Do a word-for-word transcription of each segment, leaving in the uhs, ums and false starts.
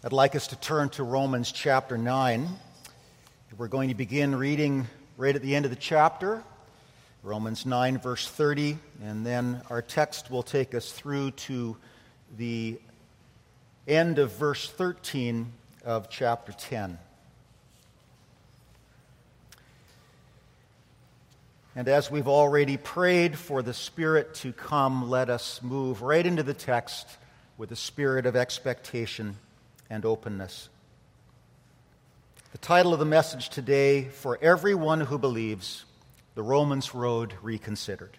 I'd like us to turn to Romans chapter nine. We're going to begin reading right at the end of the chapter, Romans nine, verse thirty, and then our text will take us through to the end of verse thirteen of chapter ten. And as we've already prayed for the Spirit to come, let us move right into the text with a spirit of expectation and openness. The title of the message today, For Everyone Who Believes, the Romans Road Reconsidered.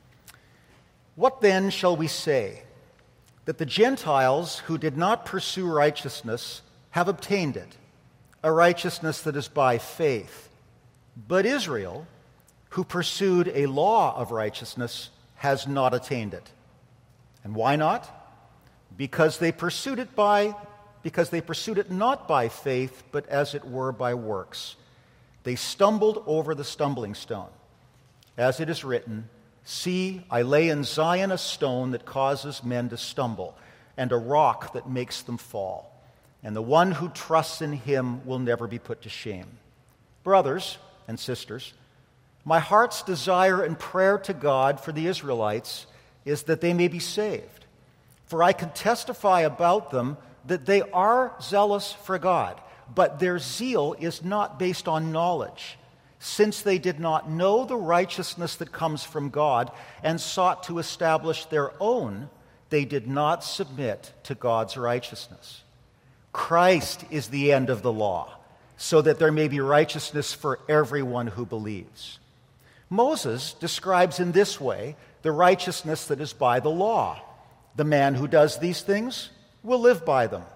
What then shall we say? That the Gentiles who did not pursue righteousness have obtained it, a righteousness that is by faith. But Israel, who pursued a law of righteousness, has not attained it. And why not? Because they pursued it by because they pursued it not by faith, but as it were by works. They stumbled over the stumbling stone. As it is written, See, I lay in Zion a stone that causes men to stumble, and a rock that makes them fall. And the one who trusts in him will never be put to shame. Brothers and sisters, my heart's desire and prayer to God for the Israelites is that they may be saved. For I can testify about them that they are zealous for God, but their zeal is not based on knowledge, since they did not know the righteousness that comes from God and sought to establish their own. They did not submit to God's righteousness. Christ is the end of the law, so that there may be righteousness for everyone who believes. Moses describes in this way the righteousness that is by the law. The man who does these things will live by them.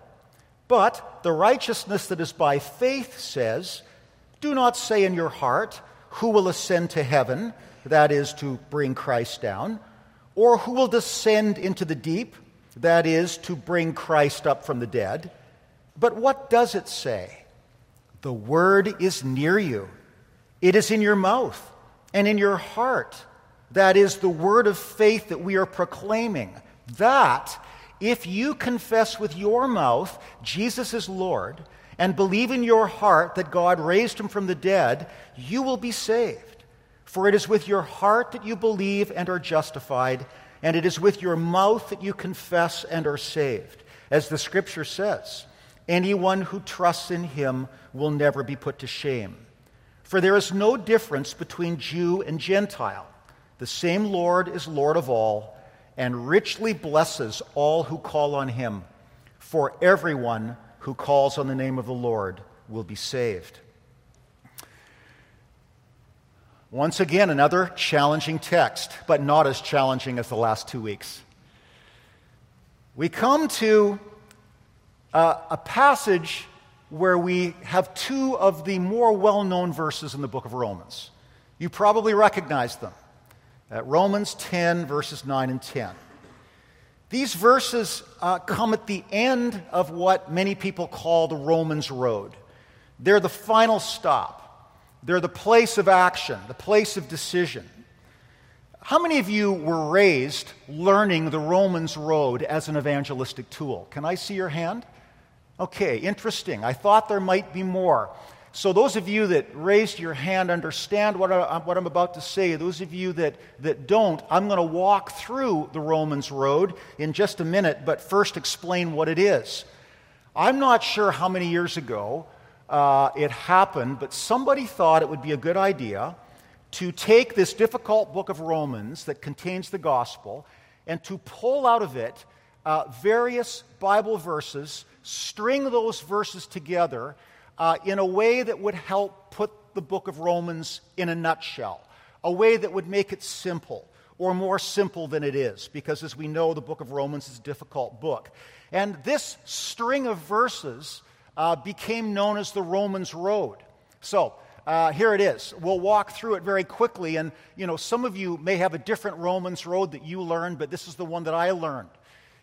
But the righteousness that is by faith says, Do not say in your heart, Who will ascend to heaven, that is, to bring Christ down, or who will descend into the deep, that is, to bring Christ up from the dead. But what does it say? The word is near you. It is in your mouth and in your heart. That is the word of faith that we are proclaiming. That, if you confess with your mouth Jesus is Lord and believe in your heart that God raised him from the dead, you will be saved. For it is with your heart that you believe and are justified, and it is with your mouth that you confess and are saved. As the Scripture says, anyone who trusts in him will never be put to shame. For there is no difference between Jew and Gentile. The same Lord is Lord of all, and richly blesses all who call on him. For everyone who calls on the name of the Lord will be saved. Once again, another challenging text, but not as challenging as the last two weeks. We come to uh, a passage where we have two of the more well-known verses in the book of Romans. You probably recognize them. Uh, Romans ten, verses nine and ten. These verses uh, come at the end of what many people call the Romans Road. They're the final stop. They're the place of action, the place of decision. How many of you were raised learning the Romans Road as an evangelistic tool? Can I see your hand? Okay, interesting. I thought there might be more. So those of you that raised your hand understand what, I, what I'm about to say. Those of you that, that don't, I'm going to walk through the Romans Road in just a minute, but first explain what it is. I'm not sure how many years ago uh, it happened, but somebody thought it would be a good idea to take this difficult book of Romans that contains the gospel and to pull out of it uh, various Bible verses, string those verses together Uh, in a way that would help put the book of Romans in a nutshell, a way that would make it simple, or more simple than it is, because as we know, the book of Romans is a difficult book. And this string of verses uh, became known as the Romans Road. So, uh, here it is. We'll walk through it very quickly, and, you know, some of you may have a different Romans Road that you learned, but this is the one that I learned.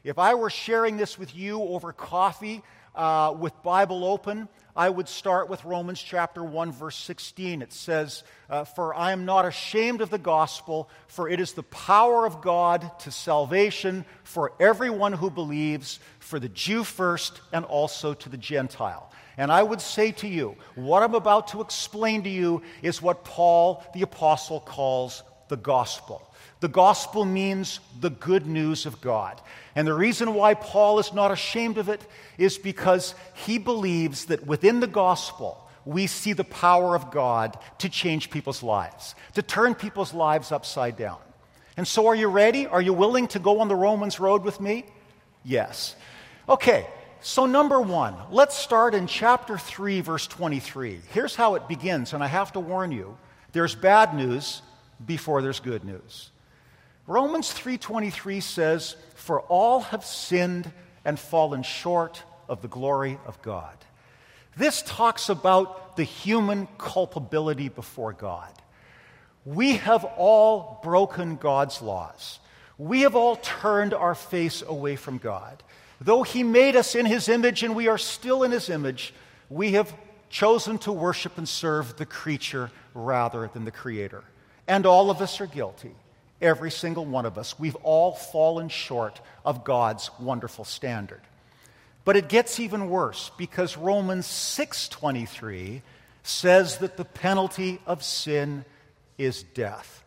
If I were sharing this with you over coffee uh, with Bible open, I would start with Romans chapter one, verse sixteen. It says, uh, "For I am not ashamed of the gospel, for it is the power of God to salvation for everyone who believes, for the Jew first and also to the Gentile." And I would say to you, what I'm about to explain to you is what Paul the apostle calls the gospel. The gospel means the good news of God. And the reason why Paul is not ashamed of it is because he believes that within the gospel, we see the power of God to change people's lives, to turn people's lives upside down. And so are you ready? Are you willing to go on the Romans road with me? Yes. Okay, so number one, let's start in chapter three, verse twenty-three. Here's how it begins, and I have to warn you, there's bad news before there's good news. Romans three twenty-three says, "For all have sinned and fallen short of the glory of God." This talks about the human culpability before God. We have all broken God's laws. We have all turned our face away from God. Though He made us in His image and we are still in His image, we have chosen to worship and serve the creature rather than the Creator. And all of us are guilty. Every single one of us. We've all fallen short of God's wonderful standard. But it gets even worse because Romans six twenty-three says that the penalty of sin is death.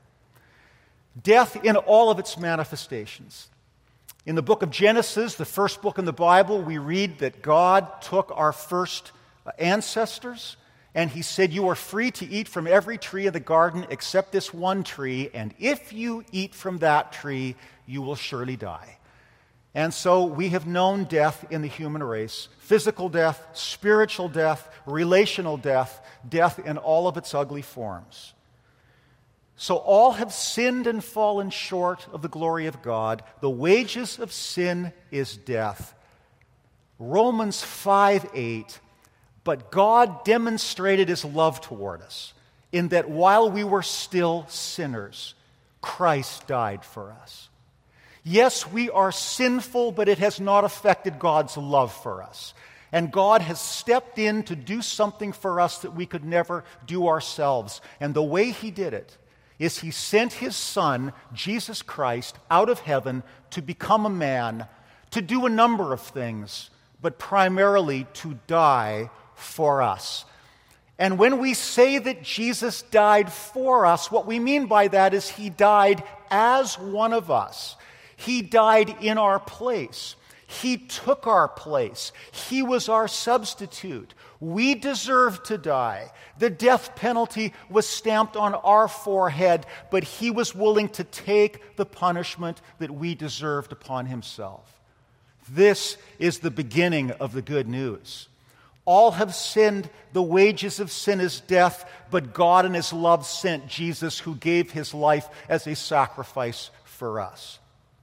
Death in all of its manifestations. In the book of Genesis, the first book in the Bible, we read that God took our first ancestors and He said, "You are free to eat from every tree of the garden except this one tree, and if you eat from that tree, you will surely die." And so we have known death in the human race: physical death, spiritual death, relational death, death in all of its ugly forms. So all have sinned and fallen short of the glory of God. The wages of sin is death. Romans five eight, "But God demonstrated His love toward us, in that while we were still sinners, Christ died for us." Yes, we are sinful, but it has not affected God's love for us. And God has stepped in to do something for us that we could never do ourselves. And the way He did it is He sent His Son, Jesus Christ, out of heaven to become a man, to do a number of things, but primarily to die for us. And when we say that Jesus died for us, what we mean by that is He died as one of us. He died in our place. He took our place. He was our substitute. We deserved to die. The death penalty was stamped on our forehead, but He was willing to take the punishment that we deserved upon Himself. This is the beginning of the good news. All have sinned. The wages of sin is death, but God in His love sent Jesus, who gave His life as a sacrifice for us.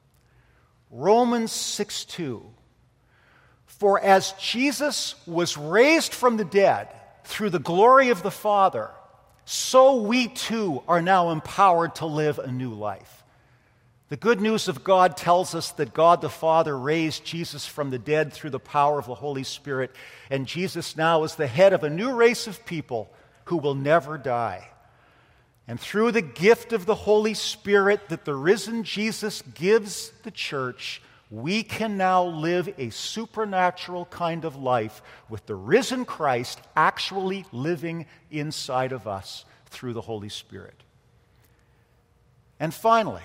Romans six two, "For as Jesus was raised from the dead through the glory of the Father, so we too are now empowered to live a new life." The good news of God tells us that God the Father raised Jesus from the dead through the power of the Holy Spirit, and Jesus now is the head of a new race of people who will never die. And through the gift of the Holy Spirit that the risen Jesus gives the church, we can now live a supernatural kind of life with the risen Christ actually living inside of us through the Holy Spirit. And finally,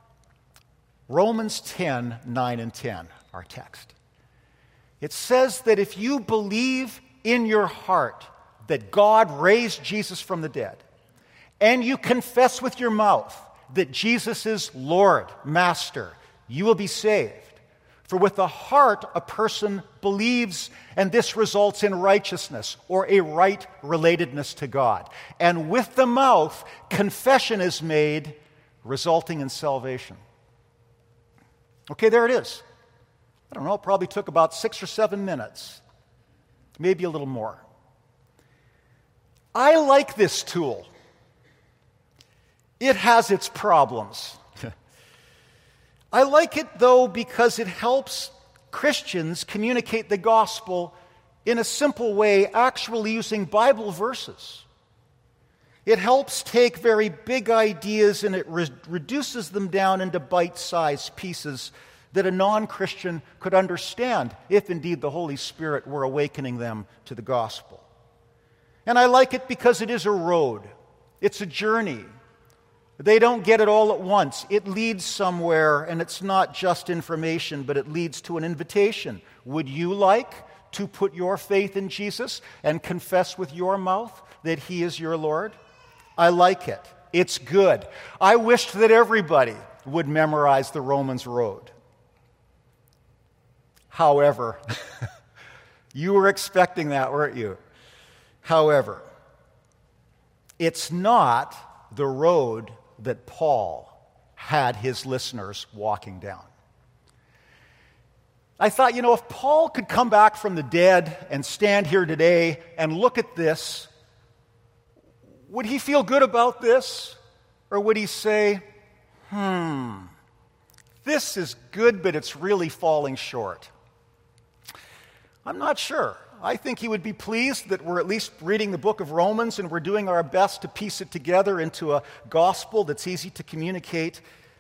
Romans ten, nine and ten, our text. It says that if you believe in your heart that God raised Jesus from the dead, and you confess with your mouth that Jesus is Lord, Master, you will be saved. For with the heart a person believes, and this results in righteousness, or a right relatedness to God. And with the mouth, confession is made, resulting in salvation. Okay, there it is. I don't know, it probably took about six or seven minutes, maybe a little more. I like this tool. It has its problems. I like it, though, because it helps Christians communicate the gospel in a simple way, actually using Bible verses. It helps take very big ideas and it re- reduces them down into bite-sized pieces that a non-Christian could understand if indeed the Holy Spirit were awakening them to the gospel. And I like it because it is a road. It's a journey. They don't get it all at once. It leads somewhere, and it's not just information, but it leads to an invitation. Would you like to put your faith in Jesus and confess with your mouth that He is your Lord? I like it. It's good. I wished that everybody would memorize the Romans Road. However, you were expecting that, weren't you? However, it's not the road that Paul had his listeners walking down. I thought, you know, if Paul could come back from the dead and stand here today and look at this, would he feel good about this? Or would he say, hmm, this is good, but it's really falling short? I'm not sure. I think he would be pleased that we're at least reading the book of Romans and we're doing our best to piece it together into a gospel that's easy to communicate.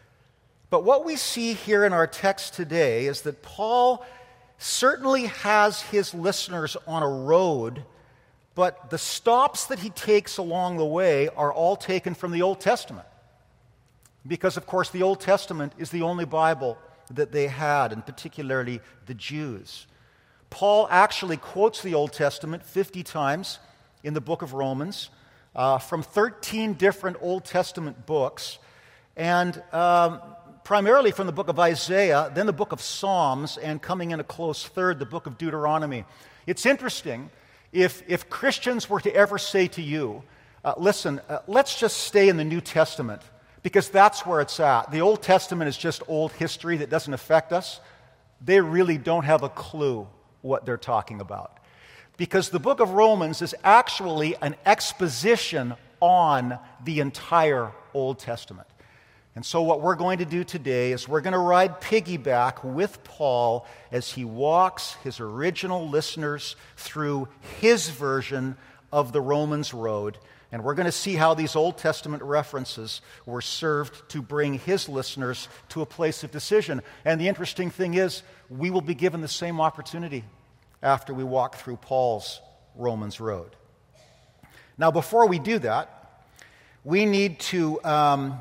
But what we see here in our text today is that Paul certainly has his listeners on a road, but the stops that he takes along the way are all taken from the Old Testament. Because, of course, the Old Testament is the only Bible that they had, and particularly the Jews. Paul actually quotes the Old Testament fifty times in the book of Romans uh, from thirteen different Old Testament books, and um, primarily from the book of Isaiah, then the book of Psalms, and coming in a close third, the book of Deuteronomy. It's interesting, if, if Christians were to ever say to you, uh, listen, uh, let's just stay in the New Testament, because that's where it's at. The Old Testament is just old history that doesn't affect us. They really don't have a clue what they're talking about. Because the book of Romans is actually an exposition on the entire Old Testament. And so what we're going to do today is we're going to ride piggyback with Paul as he walks his original listeners through his version of the Romans Road. And we're going to see how these Old Testament references were served to bring his listeners to a place of decision. And the interesting thing is, we will be given the same opportunity after we walk through Paul's Romans Road. Now, before we do that, we need to um,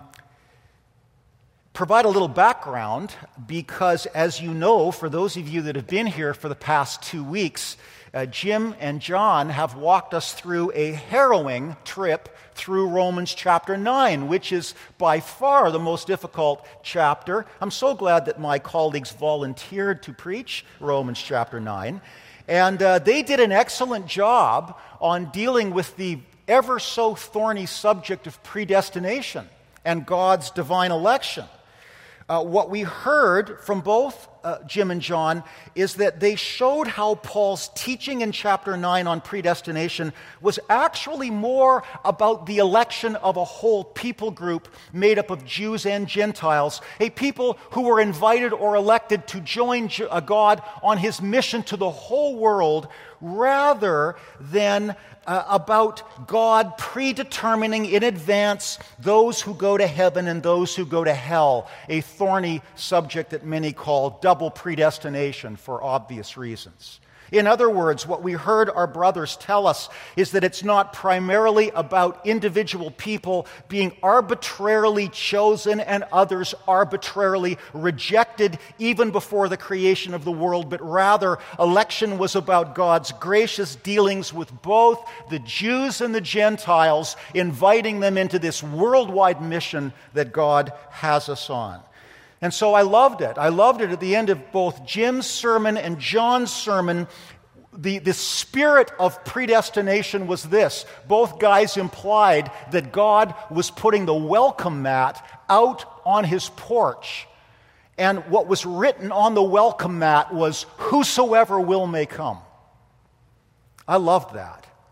provide a little background because, as you know, for those of you that have been here for the past two weeks, Uh, Jim and John have walked us through a harrowing trip through Romans chapter nine, which is by far the most difficult chapter. I'm so glad that my colleagues volunteered to preach Romans chapter nine. And uh, they did an excellent job on dealing with the ever so thorny subject of predestination and God's divine election. Uh, what we heard from both uh, Jim and John is that they showed how Paul's teaching in chapter nine on predestination was actually more about the election of a whole people group made up of Jews and Gentiles, a people who were invited or elected to join God on his mission to the whole world, rather than Uh, about God predetermining in advance those who go to heaven and those who go to hell, a thorny subject that many call double predestination for obvious reasons. In other words, what we heard our brothers tell us is that it's not primarily about individual people being arbitrarily chosen and others arbitrarily rejected even before the creation of the world, but rather election was about God's gracious dealings with both the Jews and the Gentiles, inviting them into this worldwide mission that God has us on. And so I loved it. I loved it at the end of both Jim's sermon and John's sermon. The, the spirit of predestination was this. Both guys implied that God was putting the welcome mat out on his porch. And what was written on the welcome mat was, "Whosoever will may come." I loved that.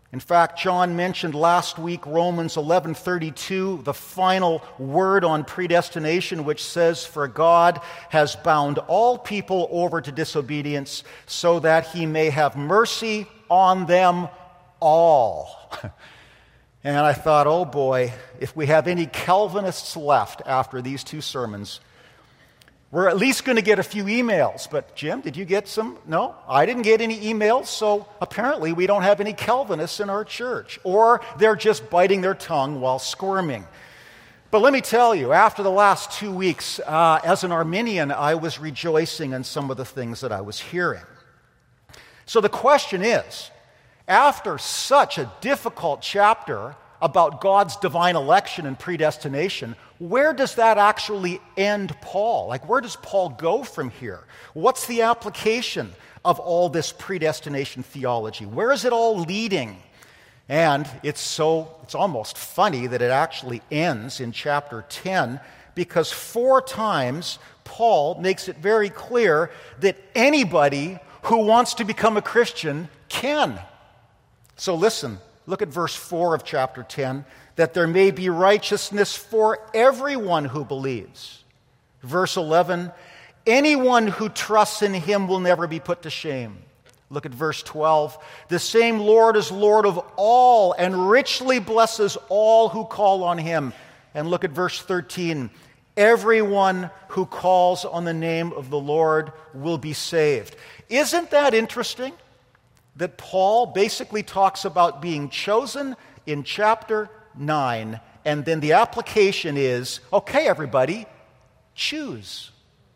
In fact, John mentioned last week Romans eleven thirty-two, the final word on predestination, which says, "For God has bound all people over to disobedience so that he may have mercy on them all." And I thought, oh boy, if we have any Calvinists left after these two sermons, we're at least going to get a few emails. But Jim, did you get some? No, I didn't get any emails, so apparently we don't have any Calvinists in our church. Or they're just biting their tongue while squirming. But let me tell you, after the last two weeks, uh, as an Arminian, I was rejoicing in some of the things that I was hearing. So the question is, after such a difficult chapter about God's divine election and predestination, where does that actually end Paul? Like, where does Paul go from here? What's the application of all this predestination theology? Where is it all leading? And it's so, it's almost funny that it actually ends in chapter ten, because four times Paul makes it very clear that anybody who wants to become a Christian can. So listen. Look at verse four of chapter ten, that there may be righteousness for everyone who believes. Verse eleven, anyone who trusts in him will never be put to shame. Look at verse twelve, the same Lord is Lord of all and richly blesses all who call on him. And look at verse thirteen, everyone who calls on the name of the Lord will be saved. Isn't that interesting? That Paul basically talks about being chosen in chapter nine, and then the application is, okay, everybody, choose.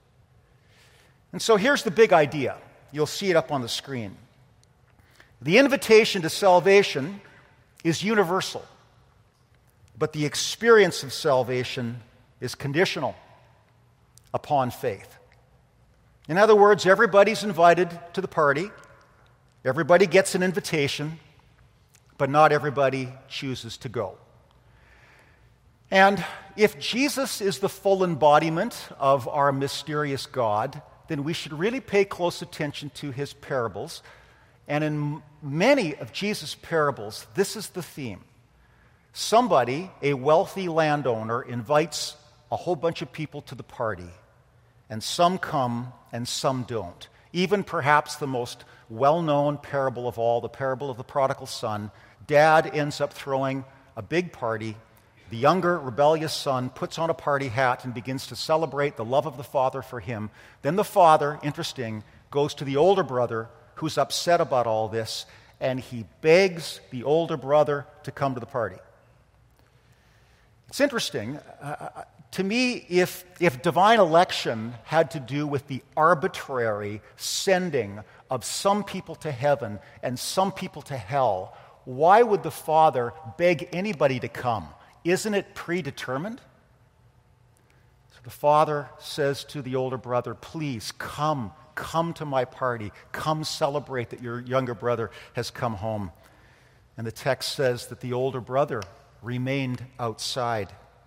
And so here's the big idea. You'll see it up on the screen. The invitation to salvation is universal, but the experience of salvation is conditional upon faith. In other words, everybody's invited to the party. Everybody gets an invitation, but not everybody chooses to go. And if Jesus is the full embodiment of our mysterious God, then we should really pay close attention to his parables. And in many of Jesus' parables, this is the theme. Somebody, a wealthy landowner, invites a whole bunch of people to the party, and some come and some don't. Even perhaps the most well-known parable of all, the parable of the prodigal son, dad ends up throwing a big party. The younger, rebellious son puts on a party hat and begins to celebrate the love of the father for him. Then the father, interesting, goes to the older brother who's upset about all this, and he begs the older brother to come to the party. It's interesting. Uh, To me, if, if divine election had to do with the arbitrary sending of some people to heaven and some people to hell, why would the Father beg anybody to come? Isn't it predetermined? So the Father says to the older brother, please come, come to my party. Come celebrate that your younger brother has come home. And the text says that the older brother remained outside.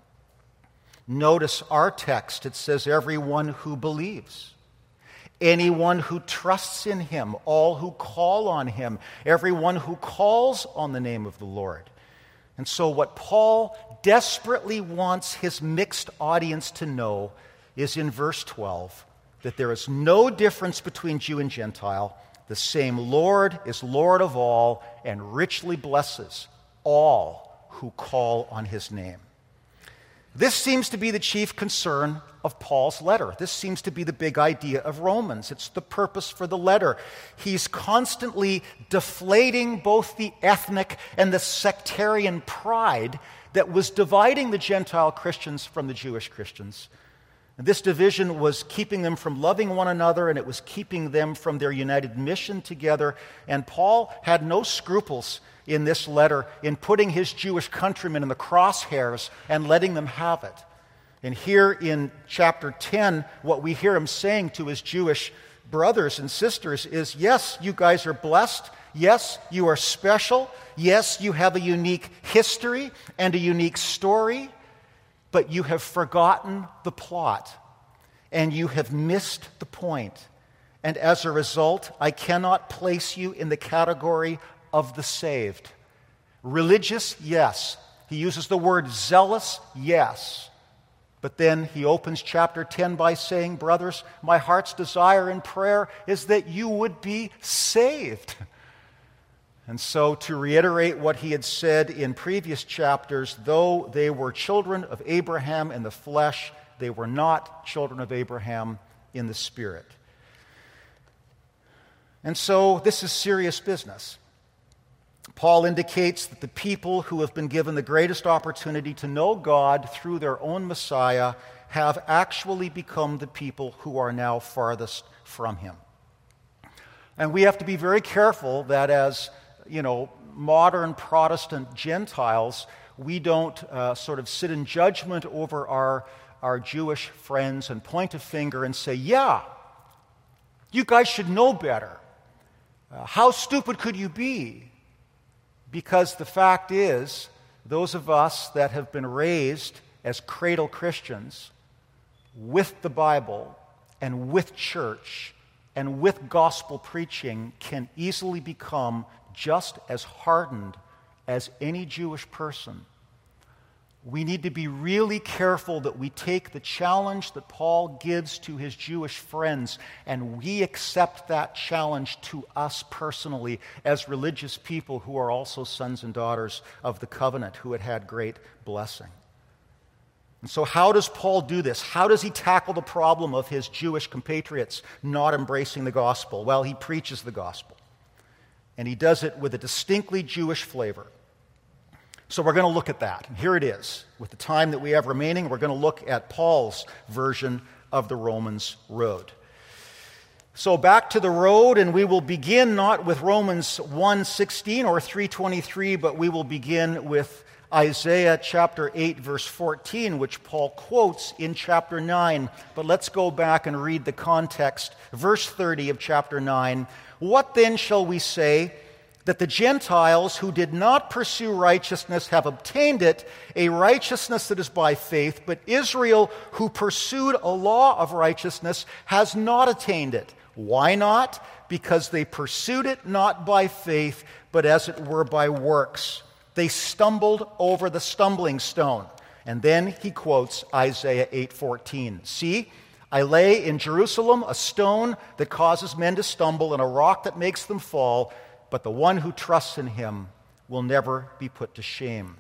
Notice our text. It says, everyone who believes, anyone who trusts in him, all who call on him, everyone who calls on the name of the Lord. And so what Paul desperately wants his mixed audience to know is in verse twelve, that there is no difference between Jew and Gentile. The same Lord is Lord of all and richly blesses all who call on his name. This seems to be the chief concern of Paul's letter. This seems to be the big idea of Romans. It's the purpose for the letter. He's constantly deflating both the ethnic and the sectarian pride that was dividing the Gentile Christians from the Jewish Christians. And this division was keeping them from loving one another, and it was keeping them from their united mission together. And Paul had no scruples in this letter in putting his Jewish countrymen in the crosshairs and letting them have it. And here in chapter ten, what we hear him saying to his Jewish brothers and sisters is, yes, you guys are blessed. Yes, you are special. Yes, you have a unique history and a unique story, but you have forgotten the plot and you have missed the point. And as a result, I cannot place you in the category of the saved. Religious, yes. He uses the word zealous, yes. But then he opens chapter ten by saying, brothers, my heart's desire in prayer is that you would be saved. And so to reiterate what he had said in previous chapters, though they were children of Abraham in the flesh, they were not children of Abraham in the spirit. And so this is serious business. Paul indicates that the people who have been given the greatest opportunity to know God through their own Messiah have actually become the people who are now farthest from him. And we have to be very careful that as, you know, modern Protestant Gentiles, we don't uh, sort of sit in judgment over our, our Jewish friends and point a finger and say, yeah, you guys should know better. Uh, how stupid could you be? Because the fact is, those of us that have been raised as cradle Christians with the Bible and with church and with gospel preaching can easily become just as hardened as any Jewish person. We need to be really careful that we take the challenge that Paul gives to his Jewish friends and we accept that challenge to us personally as religious people who are also sons and daughters of the covenant who had had great blessing. And so how does Paul do this? How does he tackle the problem of his Jewish compatriots not embracing the gospel? Well, he preaches the gospel. And he does it with a distinctly Jewish flavor. So we're going to look at that. And here it is. With the time that we have remaining, we're going to look at Paul's version of the Romans road. So back to the road, and we will begin not with Romans one sixteen or three twenty-three, but we will begin with Isaiah chapter eight, verse fourteen, which Paul quotes in chapter nine. But let's go back and read the context. Verse thirty of chapter nine. What then shall we say? That the Gentiles who did not pursue righteousness have obtained it, a righteousness that is by faith, but Israel who pursued a law of righteousness has not attained it. Why not? Because they pursued it not by faith, but as it were by works. They stumbled over the stumbling stone. And then he quotes Isaiah eight fourteen. See, I lay in Jerusalem a stone that causes men to stumble and a rock that makes them fall, but the one who trusts in him will never be put to shame.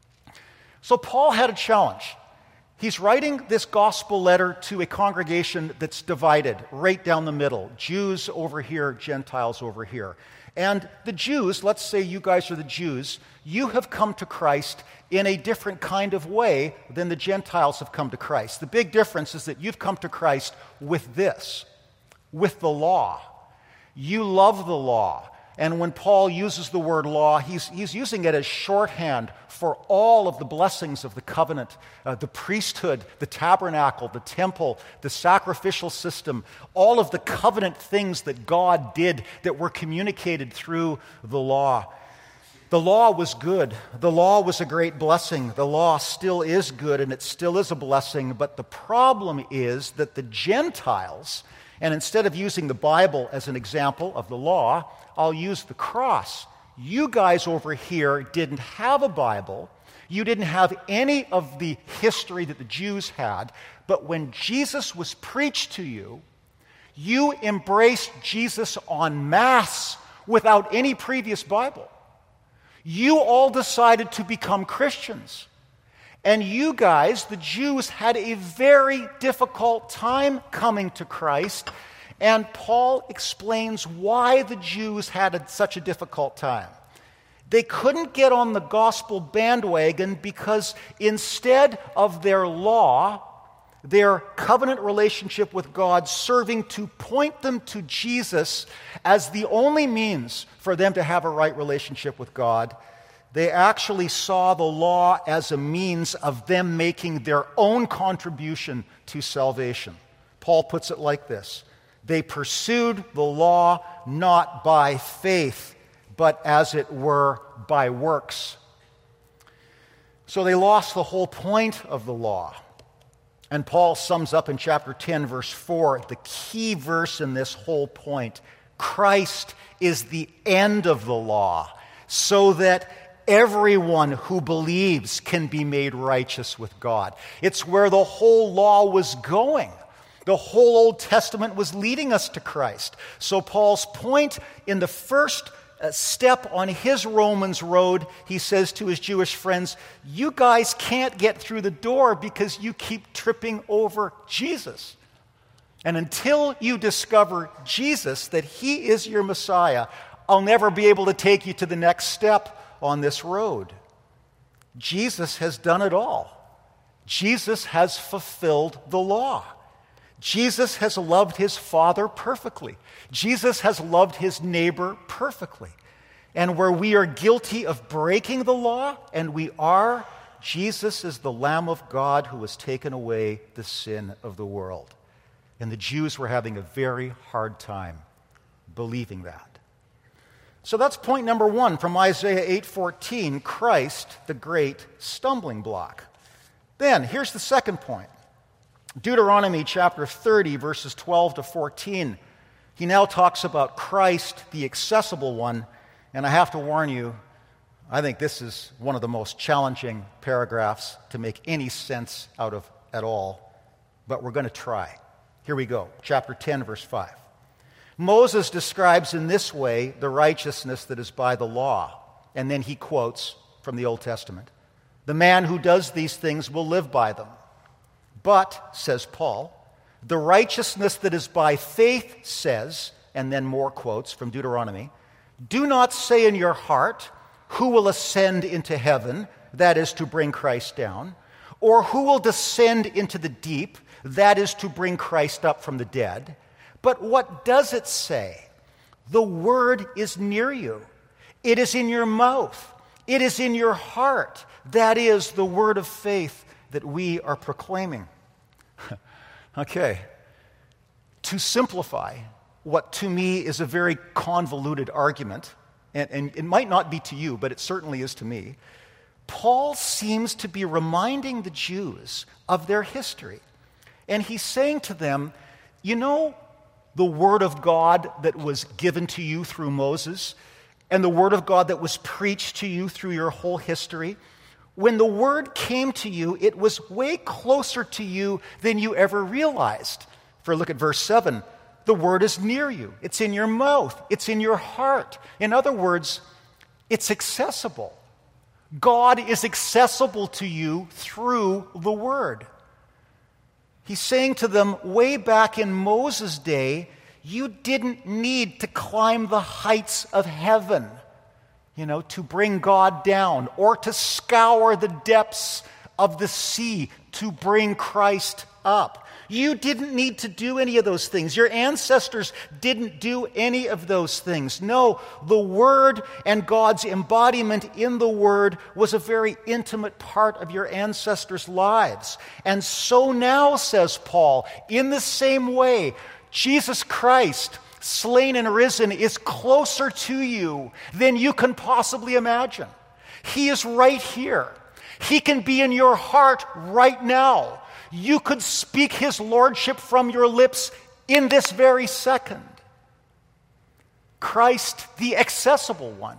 So Paul had a challenge. He's writing this gospel letter to a congregation that's divided right down the middle. Jews over here, Gentiles over here. And the Jews, let's say you guys are the Jews, you have come to Christ in a different kind of way than the Gentiles have come to Christ. The big difference is that you've come to Christ with this, with the law. You love the law. And when Paul uses the word law, he's, he's using it as shorthand for all of the blessings of the covenant, uh, the priesthood, the tabernacle, the temple, the sacrificial system, all of the covenant things that God did that were communicated through the law. The law was good. The law was a great blessing. The law still is good and it still is a blessing. But the problem is that the Gentiles, and instead of using the Bible as an example of the law, I'll use the cross. You guys over here didn't have a Bible. You didn't have any of the history that the Jews had. But when Jesus was preached to you, you embraced Jesus en masse without any previous Bible. You all decided to become Christians. And you guys, the Jews, had a very difficult time coming to Christ. And Paul explains why the Jews had a, such a difficult time. They couldn't get on the gospel bandwagon because instead of their law, their covenant relationship with God serving to point them to Jesus as the only means for them to have a right relationship with God, they actually saw the law as a means of them making their own contribution to salvation. Paul puts it like this. They pursued the law not by faith, but as it were by works. So they lost the whole point of the law. And Paul sums up in chapter ten, verse four, the key verse in this whole point. Christ is the end of the law, so that everyone who believes can be made righteous with God. It's where the whole law was going. The whole Old Testament was leading us to Christ. So Paul's point in the first step on his Romans road, he says to his Jewish friends, you guys can't get through the door because you keep tripping over Jesus. And until you discover Jesus, that he is your Messiah, I'll never be able to take you to the next step on this road. Jesus has done it all. Jesus has fulfilled the law. Jesus has loved his Father perfectly. Jesus has loved his neighbor perfectly. And where we are guilty of breaking the law, and we are, Jesus is the Lamb of God who has taken away the sin of the world. And the Jews were having a very hard time believing that. So that's point number one from Isaiah eight fourteen, Christ, the great stumbling block. Then, here's the second point. Deuteronomy chapter thirty, verses twelve to fourteen. He now talks about Christ, the accessible one. And I have to warn you, I think this is one of the most challenging paragraphs to make any sense out of at all. But we're going to try. Here we go. Chapter ten, verse five. Moses describes in this way the righteousness that is by the law. And then he quotes from the Old Testament. The man who does these things will live by them. But, says Paul, the righteousness that is by faith says, and then more quotes from Deuteronomy, do not say in your heart, who will ascend into heaven, that is to bring Christ down, or who will descend into the deep, that is to bring Christ up from the dead. But what does it say? The word is near you. It is in your mouth. It is in your heart. That is the word of faith that we are proclaiming. Okay. To simplify what to me is a very convoluted argument, and, and it might not be to you, but it certainly is to me, Paul seems to be reminding the Jews of their history. And he's saying to them, you know, the word of God that was given to you through Moses, and the word of God that was preached to you through your whole history, when the word came to you, it was way closer to you than you ever realized. For look at verse seven. The word is near you. It's in your mouth. It's in your heart. In other words, it's accessible. God is accessible to you through the word. He's saying to them, way back in Moses' day, you didn't need to climb the heights of heaven, you know, to bring God down, or to scour the depths of the sea to bring Christ up. You didn't need to do any of those things. Your ancestors didn't do any of those things. No, the Word and God's embodiment in the Word was a very intimate part of your ancestors' lives. And so now, says Paul, in the same way, Jesus Christ, slain and risen, is closer to you than you can possibly imagine. He is right here. He can be in your heart right now. You could speak his lordship from your lips in this very second. Christ, the accessible one.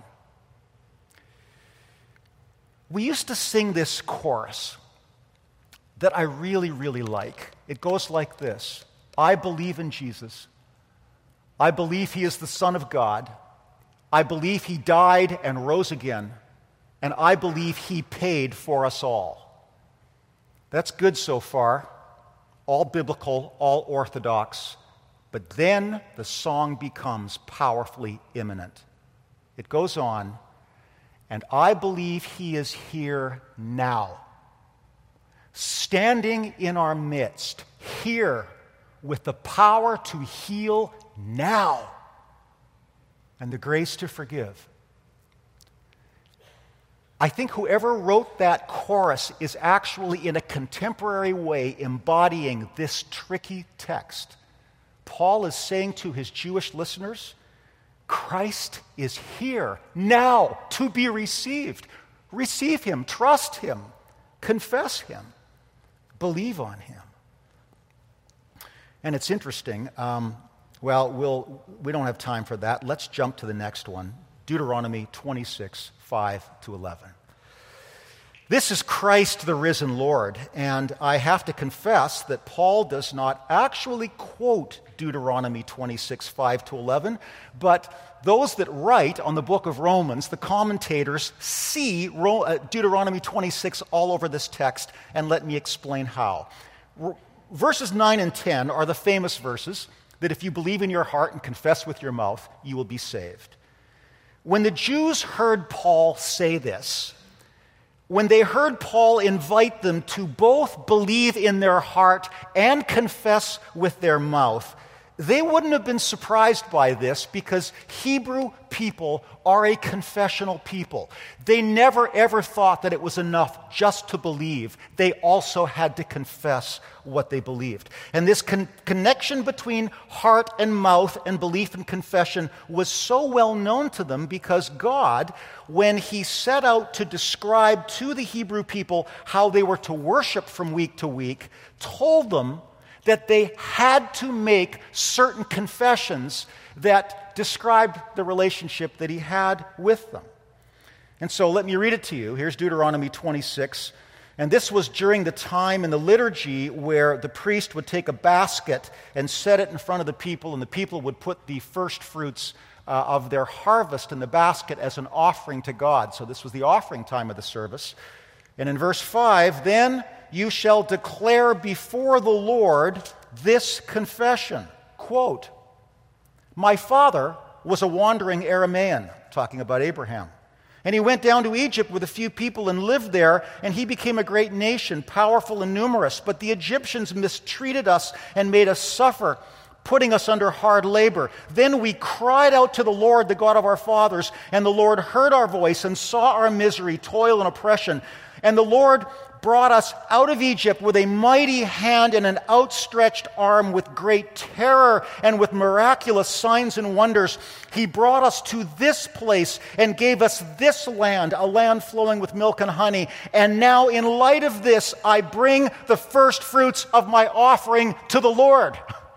We used to sing this chorus that I really, really like. It goes like this. I believe in Jesus. I believe he is the Son of God. I believe he died and rose again. And I believe he paid for us all. That's good so far, all biblical, all orthodox, but then the song becomes powerfully imminent. It goes on, and I believe he is here now, standing in our midst, here with the power to heal now and the grace to forgive. I think whoever wrote that chorus is actually in a contemporary way embodying this tricky text. Paul is saying to his Jewish listeners, Christ is here now to be received. Receive him, trust him, confess him, believe on him. And it's interesting. Um, well, we'll, we don't have time for that. Let's jump to the next one. Deuteronomy twenty-six, five to eleven. This is Christ the risen Lord, and I have to confess that Paul does not actually quote Deuteronomy twenty-six, five to eleven, but those that write on the book of Romans, the commentators, see Deuteronomy twenty-six all over this text, and let me explain how. Verses nine and ten are the famous verses that if you believe in your heart and confess with your mouth, you will be saved. When the Jews heard Paul say this, when they heard Paul invite them to both believe in their heart and confess with their mouth, they wouldn't have been surprised by this because Hebrew people are a confessional people. They never ever thought that it was enough just to believe. They also had to confess what they believed. And this con- connection between heart and mouth and belief and confession was so well known to them because God, when He set out to describe to the Hebrew people how they were to worship from week to week, told them that they had to make certain confessions that described the relationship that He had with them. And so let me read it to you. Here's Deuteronomy twenty-six. And this was during the time in the liturgy where the priest would take a basket and set it in front of the people, and the people would put the first fruits uh, of their harvest in the basket as an offering to God. So this was the offering time of the service. And in verse five, then you shall declare before the Lord this confession, quote, my father was a wandering Aramaean, talking about Abraham. And he went down to Egypt with a few people and lived there, and he became a great nation, powerful and numerous. But the Egyptians mistreated us and made us suffer, putting us under hard labor. Then we cried out to the Lord, the God of our fathers, and the Lord heard our voice and saw our misery, toil, and oppression. And the Lord brought us out of Egypt with a mighty hand and an outstretched arm, with great terror and with miraculous signs and wonders. He brought us to this place and gave us this land, a land flowing with milk and honey. And now, in light of this, I bring the first fruits of my offering to the Lord.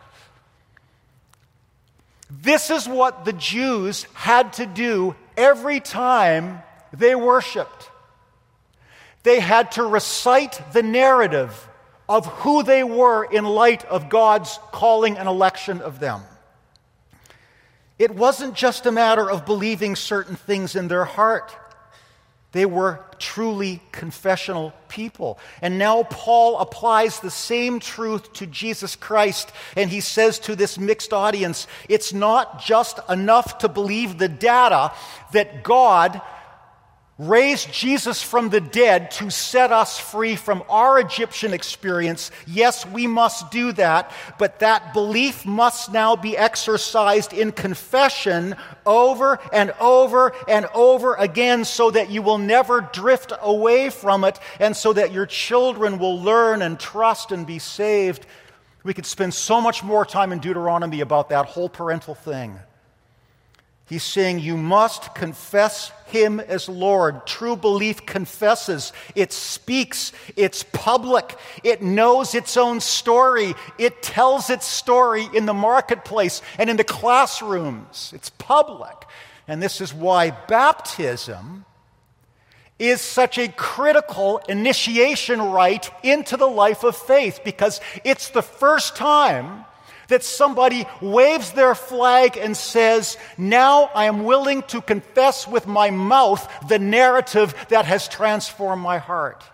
This is what the Jews had to do every time they worshiped. They had to recite the narrative of who they were in light of God's calling and election of them. It wasn't just a matter of believing certain things in their heart. They were truly confessional people. And now Paul applies the same truth to Jesus Christ, and he says to this mixed audience, it's not just enough to believe the data that God raised Jesus from the dead to set us free from our Egyptian experience. Yes, we must do that, but that belief must now be exercised in confession over and over and over again so that you will never drift away from it and so that your children will learn and trust and be saved. We could spend so much more time in Deuteronomy about that whole parental thing. He's saying you must confess Him as Lord. True belief confesses. It speaks. It's public. It knows its own story. It tells its story in the marketplace and in the classrooms. It's public. And this is why baptism is such a critical initiation rite into the life of faith, because it's the first time that somebody waves their flag and says, now I am willing to confess with my mouth the narrative that has transformed my heart.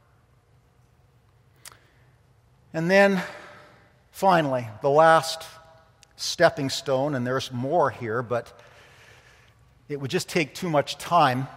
And then, finally, the last stepping stone, and there's more here, but it would just take too much time.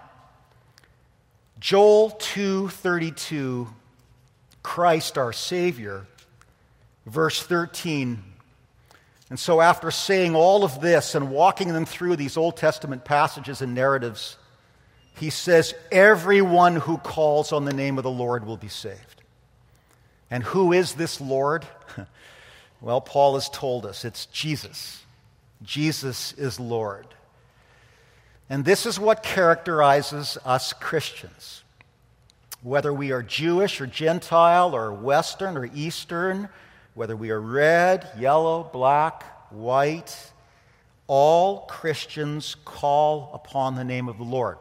Joel two thirty-two, Christ our Savior, verse thirteen. And so after saying all of this and walking them through these Old Testament passages and narratives, he says, everyone who calls on the name of the Lord will be saved. And who is this Lord? Well, Paul has told us it's Jesus. Jesus is Lord. And this is what characterizes us Christians. Whether we are Jewish or Gentile or Western or Eastern, whether we are red, yellow, black, white, all Christians call upon the name of the Lord.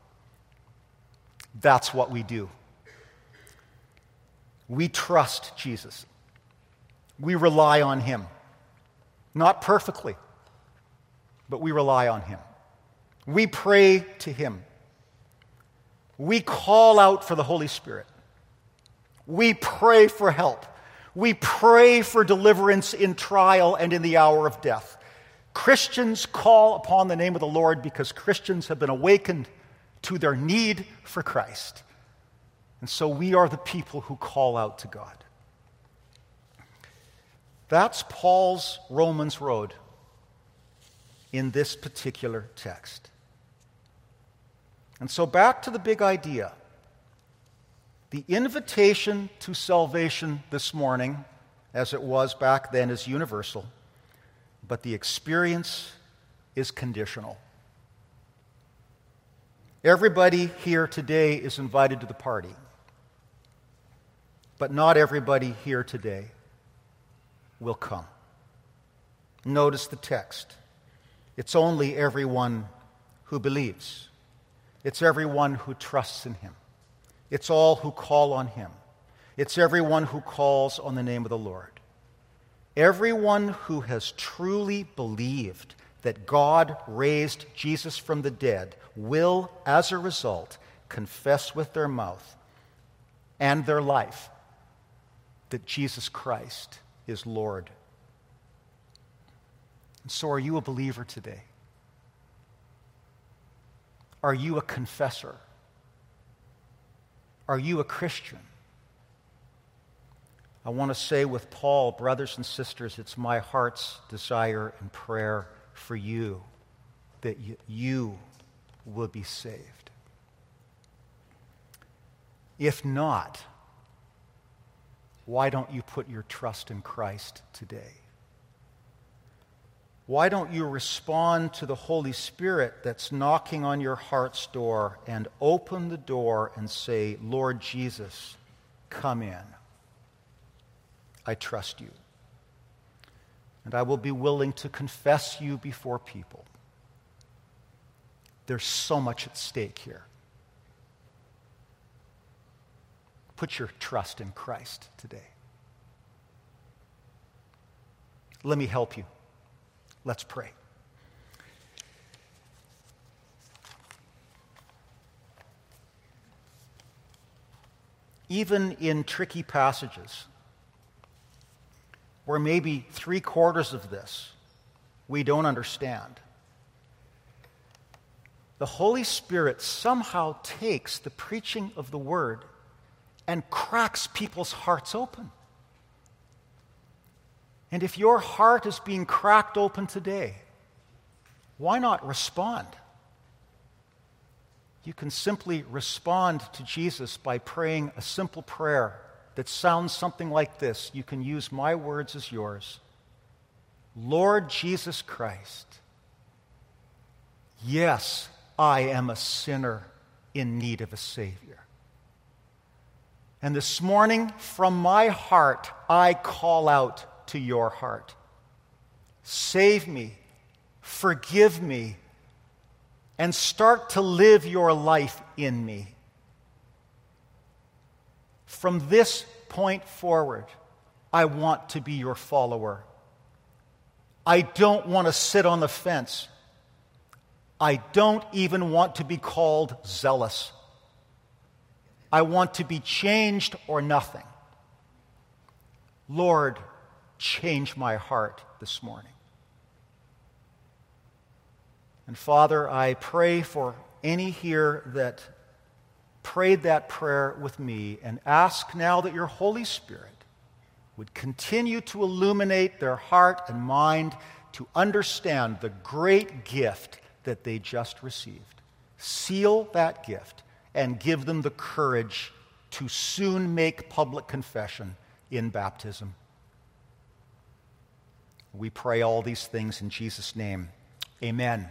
That's what we do. We trust Jesus. We rely on him. Not perfectly, but we rely on him. We pray to him. We call out for the Holy Spirit. We pray for help. We pray for deliverance in trial and in the hour of death. Christians call upon the name of the Lord because Christians have been awakened to their need for Christ. And so we are the people who call out to God. That's Paul's Romans road in this particular text. And so back to the big idea. The invitation to salvation this morning, as it was back then, is universal, but the experience is conditional. Everybody here today is invited to the party, but not everybody here today will come. Notice the text. It's only everyone who believes. It's everyone who trusts in him. It's all who call on him. It's everyone who calls on the name of the Lord. Everyone who has truly believed that God raised Jesus from the dead will, as a result, confess with their mouth and their life that Jesus Christ is Lord. And so are you a believer today? Are you a confessor? Are you a Christian? I want to say with Paul, brothers and sisters, it's my heart's desire and prayer for you that you, you will be saved. If not, why don't you put your trust in Christ today? Why don't you respond to the Holy Spirit that's knocking on your heart's door and open the door and say, Lord Jesus, come in. I trust you. And I will be willing to confess you before people. There's so much at stake here. Put your trust in Christ today. Let me help you. Let's pray. Even in tricky passages, where maybe three quarters of this we don't understand, the Holy Spirit somehow takes the preaching of the Word and cracks people's hearts open. And if your heart is being cracked open today, why not respond? You can simply respond to Jesus by praying a simple prayer that sounds something like this. You can use my words as yours. Lord Jesus Christ, yes, I am a sinner in need of a Savior. And this morning, from my heart, I call out to your heart. Save me, forgive me, and start to live your life in me. From this point forward, I want to be your follower. I don't want to sit on the fence. I don't even want to be called zealous. I want to be changed or nothing. Lord, change my heart this morning. And Father, I pray for any here that prayed that prayer with me and ask now that your Holy Spirit would continue to illuminate their heart and mind to understand the great gift that they just received. Seal that gift and give them the courage to soon make public confession in baptism. We pray all these things in Jesus' name. Amen.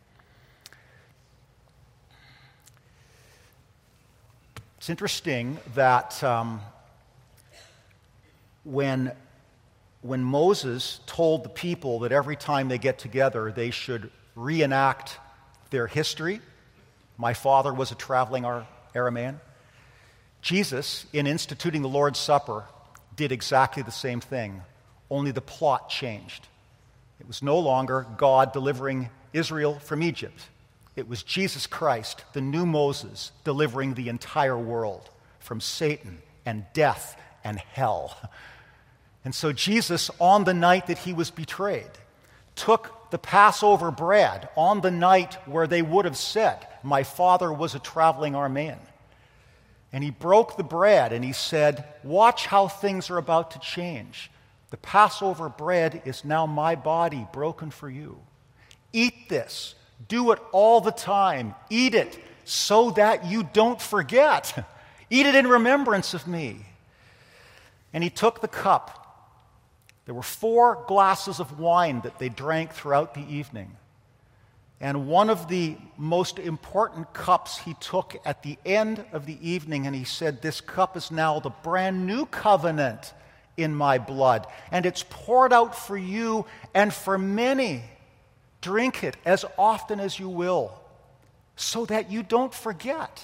It's interesting that um, when when Moses told the people that every time they get together, they should reenact their history, my father was a traveling Aramean, Jesus, in instituting the Lord's Supper, did exactly the same thing, only the plot changed. It was no longer God delivering Israel from Egypt. It was Jesus Christ, the new Moses, delivering the entire world from Satan and death and hell. And so Jesus, on the night that he was betrayed, took the Passover bread on the night where they would have said, my father was a traveling Aramean. And he broke the bread and he said, watch how things are about to change. The Passover bread is now my body broken for you. Eat this. Do it all the time. Eat it so that you don't forget. Eat it in remembrance of me. And he took the cup. There were four glasses of wine that they drank throughout the evening. And one of the most important cups he took at the end of the evening, and he said, this cup is now the brand new covenant in my blood, and it's poured out for you and for many. Drink it as often as you will, so that you don't forget.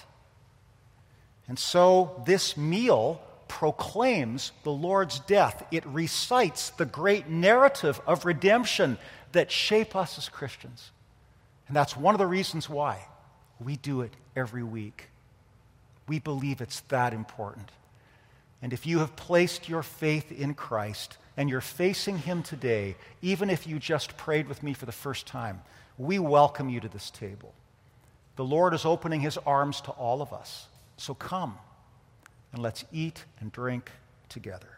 And so this meal proclaims the Lord's death. It recites the great narrative of redemption that shape us as Christians. And that's one of the reasons why we do it every week. We believe it's that important. And if you have placed your faith in Christ and you're facing him today, even if you just prayed with me for the first time, we welcome you to this table. The Lord is opening his arms to all of us. So come and let's eat and drink together.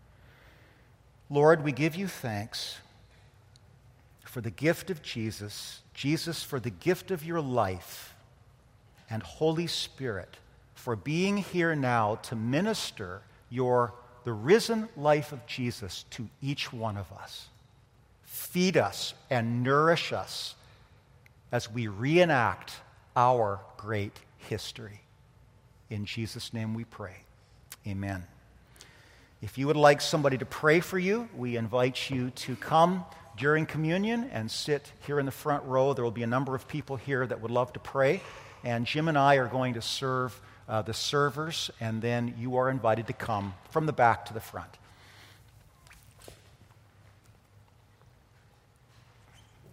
Lord, we give you thanks for the gift of Jesus, Jesus for the gift of your life, and Holy Spirit for being here now to minister your the risen life of Jesus to each one of us. Feed us and nourish us as we reenact our great history. In Jesus' name we pray. Amen. If you would like somebody to pray for you, we invite you to come during communion and sit here in the front row. There will be a number of people here that would love to pray. And Jim and I are going to serve uh, the servers, and then you are invited to come from the back to the front.